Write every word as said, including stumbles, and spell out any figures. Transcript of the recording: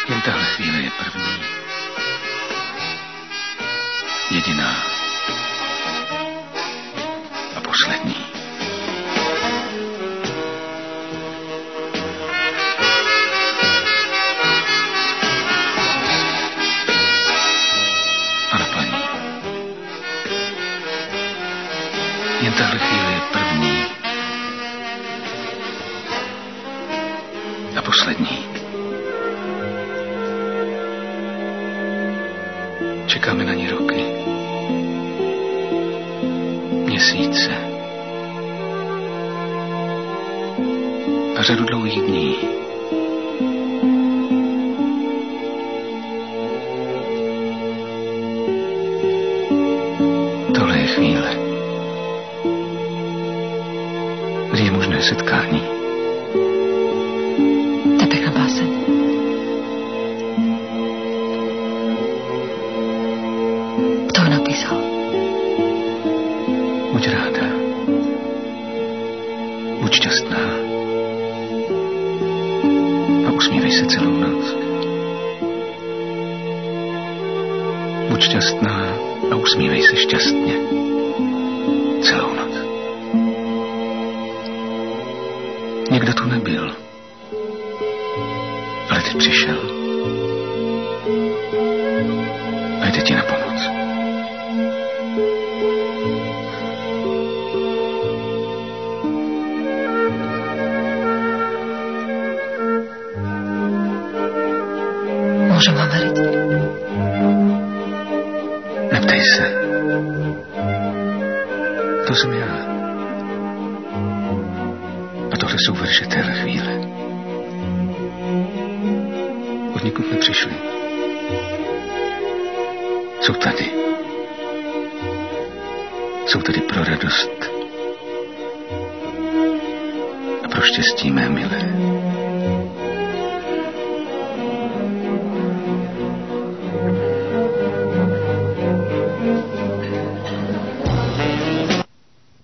Jen tahle chvíle je první. Jediná. A poslední. A naplní. Jen tahle chvíle je první. A poslední. Čekáme na ní roky. Měsíce. A řadu dlouhých dní. Tohle je chvíle, kdy je možné setkání. To je pěkná báseň. Kto ho napísal? Buď ráda. Buď šťastná. A usmívej se celou noc. Buď šťastná a usmívej se šťastně. Celou noc. Někdo tu nebyl. Ale teď přišel. A jde ti na pomoc. Môžem vám veriť? Neptej se. To jsem já. A tohle jsou verše téhle chvíle. Od nikud nepřišli. Jsou tady. Jsou tady pro radost a pro štěstí mé milé.